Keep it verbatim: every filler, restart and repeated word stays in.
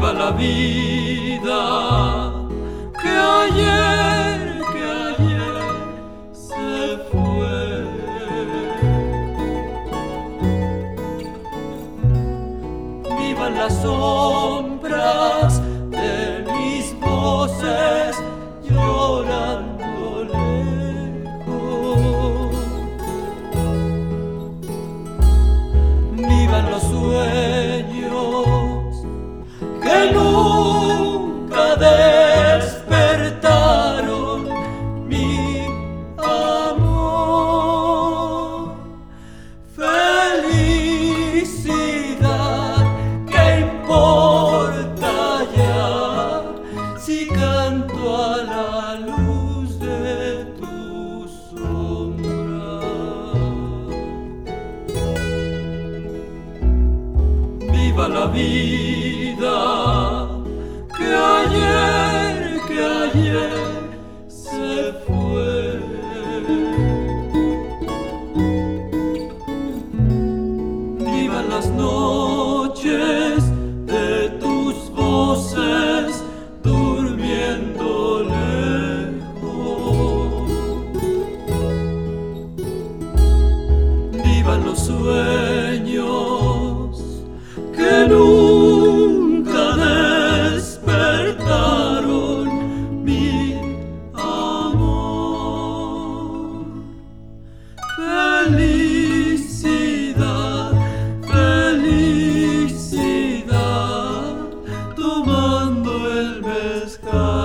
Viva la vida, que ayer, que ayer se fue. Vivan las sombras de mis voces llorando lejos. Vivan los sueños que nunca despertaron mi amor. Felicidad, ¿qué importa ya si canto a la luz de tu sombra? Viva la vida, que ayer, que ayer se fue. Vivan las noches de tus voces durmiendo lejos. Vivan los sueños que nunca despertaron mi amor. Felicidad, felicidad, tomando el mezcal.